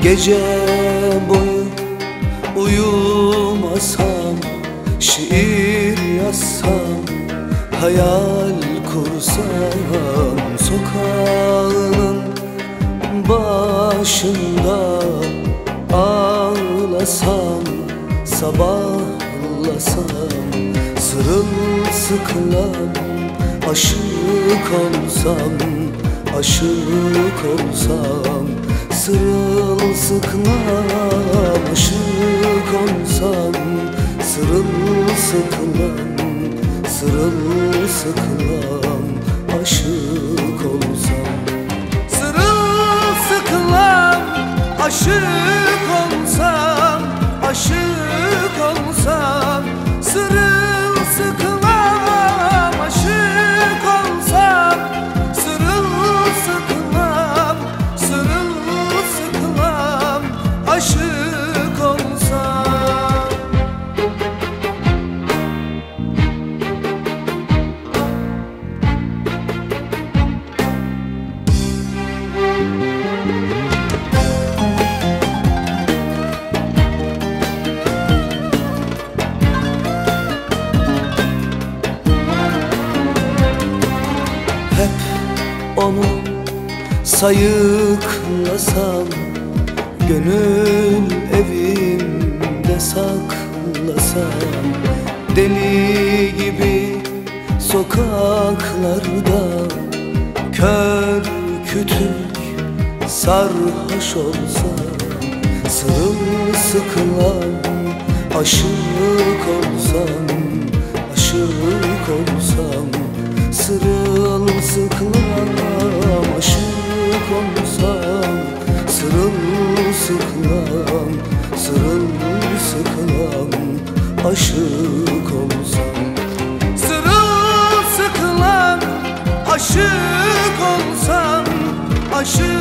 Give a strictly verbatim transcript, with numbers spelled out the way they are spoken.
Gece boyu uyumasam, şiir yazsam, hayal kursam, sokağının başında ağlasam, sabahlasam, sırılsıklam aşık olsam, aşık olsam, sırılsıklam aşık olsam, sırılsıklam, sırılsıklam aşık olsam, sırılsıklam aşık olsam, aşık olsam, sırılsıklam aşık olsam, sırılsıklam, sırılsıklam aşık olsam. Hep onu sayıklasam, gönül evimde saklasam, deli gibi sokaklarda kör kütük sarhoş olsam, sırılsıklam aşık olsam, aşık olsam, sırılsıklam aşık olsam, sırılsıklam, sırılsıklam aşık olsam, sırılsıklam aşık olsam, aşık